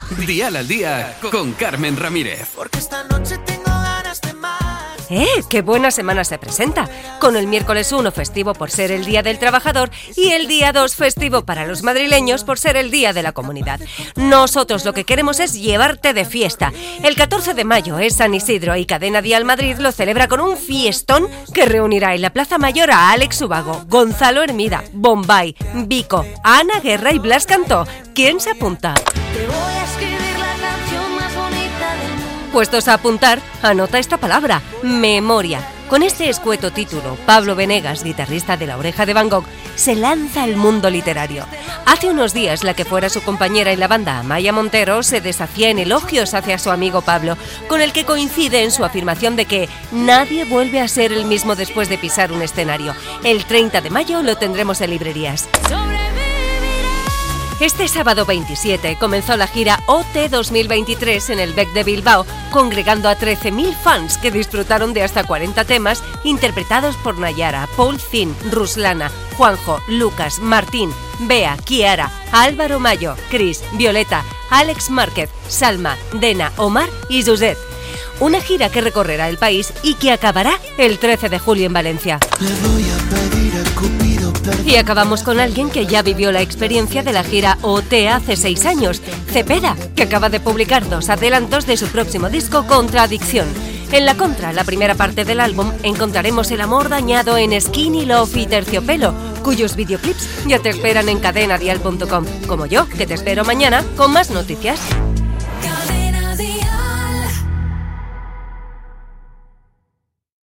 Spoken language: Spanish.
Dial al Día con Carmen Ramírez. Porque esta noche tengo ganas de más. ¡Qué buena semana se presenta! Con el miércoles 1 festivo por ser el Día del Trabajador y el día 2 festivo para los madrileños por ser el Día de la Comunidad. Nosotros lo que queremos es llevarte de fiesta. El 14 de mayo es San Isidro y Cadena Dial Madrid lo celebra con un fiestón que reunirá en la Plaza Mayor a Alex Ubago, Gonzalo Hermida, Bombay, Vico, Ana Guerra y Blas Cantó. ¿Quién se apunta? Te voy a escribir la canción más bonita del mundo. Puestos a apuntar, anota esta palabra, memoria. Con este escueto título, Pablo Venegas, guitarrista de La Oreja de Van Gogh, se lanza al mundo literario. Hace unos días, la que fuera su compañera en la banda, Amaya Montero, se desafía en elogios hacia su amigo Pablo, con el que coincide en su afirmación de que nadie vuelve a ser el mismo después de pisar un escenario. El 30 de mayo lo tendremos en librerías. Este sábado 27 comenzó la gira OT 2023 en el Bec de Bilbao, congregando a 13.000 fans que disfrutaron de hasta 40 temas interpretados por Nayara, Paul Zin, Ruslana, Juanjo, Lucas, Martín, Bea, Kiara, Álvaro Mayo, Cris, Violeta, Alex Márquez, Salma, Dena, Omar y Josep. Una gira que recorrerá el país y que acabará el 13 de julio en Valencia. Y acabamos con alguien que ya vivió la experiencia de la gira OT hace 6 años, Cepeda, que acaba de publicar 2 adelantos de su próximo disco Contradicción. En La Contra, la primera parte del álbum, encontraremos el amor dañado en Skinny Love y Terciopelo, cuyos videoclips ya te esperan en cadenadial.com, como yo, que te espero mañana con más noticias.